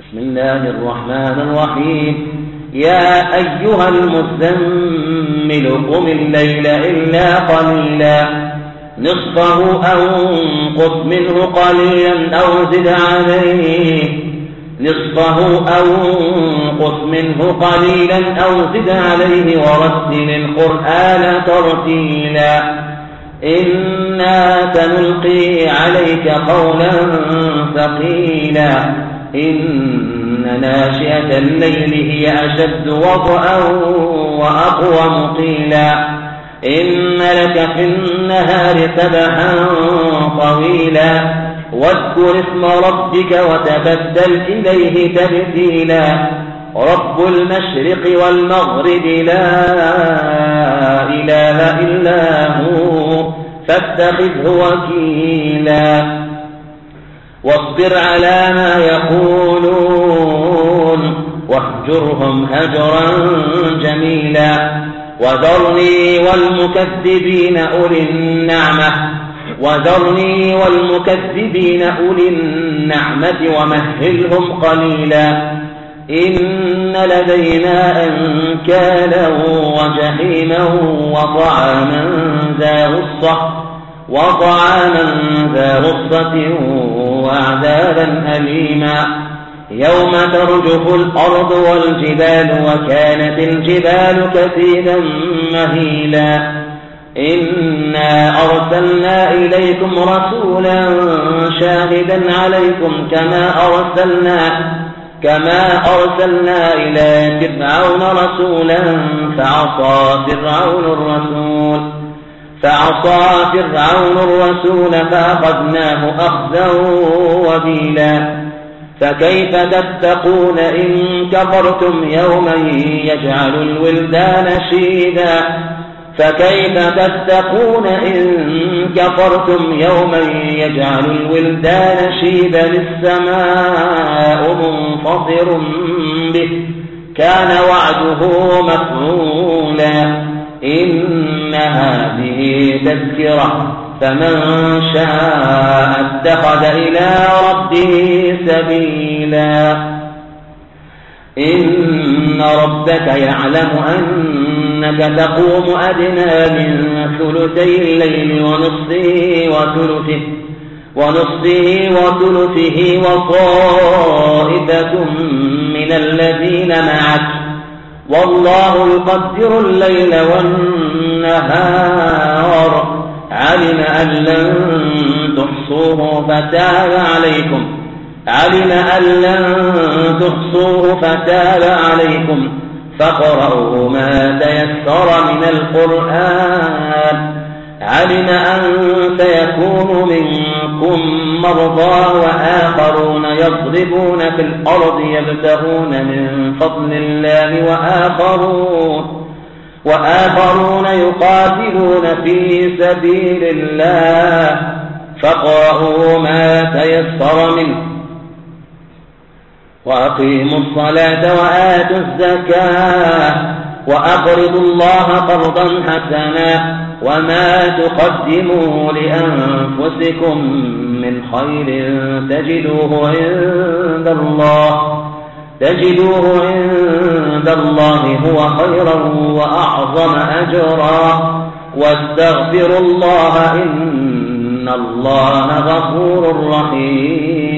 بسم الله الرحمن الرحيم. يا أيها المزمل قم الليل إلا قليلا نصفه أو انقص منه قليلا أو زد عليه ورتل القرآن ترتيلا إنا سنلقي عليك قولا ثقيلا إن ناشئة الليل هي أشد وطئا وأقوم قيلا إن لك في النهار سبحا طويلا واذكر اسم ربك وتبتل إليه تبتيلا رب المشرق والمغرب لا إله إلا هو فاتخذه وكيلا واصبر على ما يقولون واهجرهم هجرا جميلا وذرني والمكذبين أولي النعمة ومهلهم قليلا إن لدينا أنكالا وجحيما وطعاما ذا غصة وعذابا أليما يوم ترجف الأرض والجبال وكانت الجبال كثيبا مهيلا إنا أرسلنا إليكم رسولا شاهدا عليكم كما أرسلنا إلى فرعون رسولا فعصى فرعون الرسول فأخذناه أخذا وبيلا فكيف تتقون إن كفرتم يوما يجعل الولدان شيبا السماء منفطر به كان وعده مفعولا إن هذه تذكرة فمن شاء اتخذ إلى ربه سبيلا إن ربك يعلم أنك تقوم أدنى من ثلثي الليل ونصفه وثلثه وطائفة من الذين معك والله يقدر الليل والنهار علم أن لن تحصوه فتاب عليكم فاقرؤوا ما تيسر من القرآن علم أن سيكون منكم مرضى وآخرون يضربون في الأرض يبتغون من فضل الله وآخرون يقاتلون في سبيل الله فاقرؤوا ما تيسر منه وأقيموا الصلاة وآتوا الزكاة وأقرضوا الله قرضا حسنا وما تقدموا لأنفسكم من خير تجدوه عند الله هو خيرا وأعظم أجرا واستغفروا الله إن الله غفور رحيم